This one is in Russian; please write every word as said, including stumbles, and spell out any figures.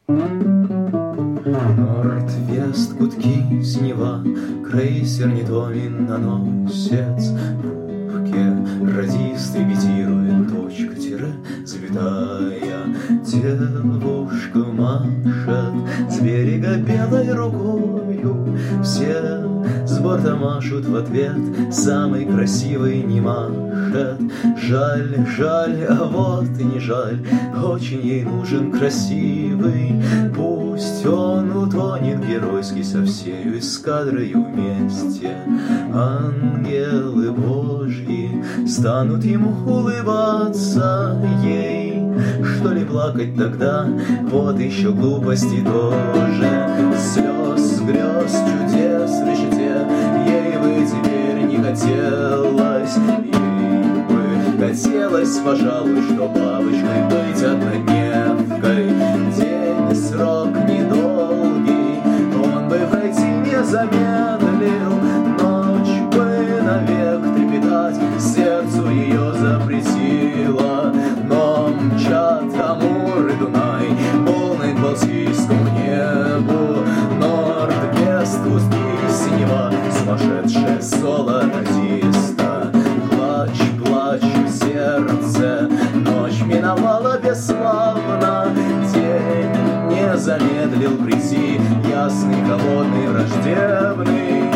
Норд-Вест, гудки, синева, крейсер не то миноносец. В рубке радист репетирует, точка, тире, запятая. Девушка машет с берега белой рукою. Все с борта машут в ответ, самый красивый не машет. Жаль, жаль, а вот и не жаль, очень ей нужен красивый. Пусть он утонет геройски со всею эскадрою вместе. Ангелы Божьи станут ему улыбаться. Ей, что ли, плакать тогда? Вот еще глупости тоже. Слез, грез, чудес в решете ей бы теперь не хотелось. Ей бы хотелось, пожалуй, что бабочкой быть однодневкой. День, срок недолгий, он бы пройти не замедлил. Ночь бы навек трепетать сердцу ее запретила. Но мчат Амур и Дунай полный к Балтийскому небу. Норд-Вест, густые синева, сумасшедшее соло радиста. Плачь, плачь в сердце, ночь миновала бесславно. День не замедлил прийти, ясный, холодный, враждебный.